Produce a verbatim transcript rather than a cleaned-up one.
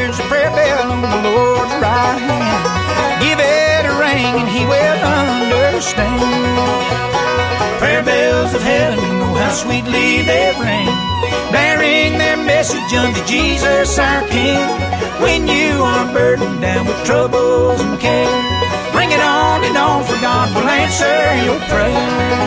There's a prayer bell on the Lord's right hand. Give it a ring and he will understand. Prayer bells of heaven, oh how sweetly they ring, bearing their message unto Jesus our King. When you are burdened down with troubles and care, bring it on and on, for God will answer your prayer.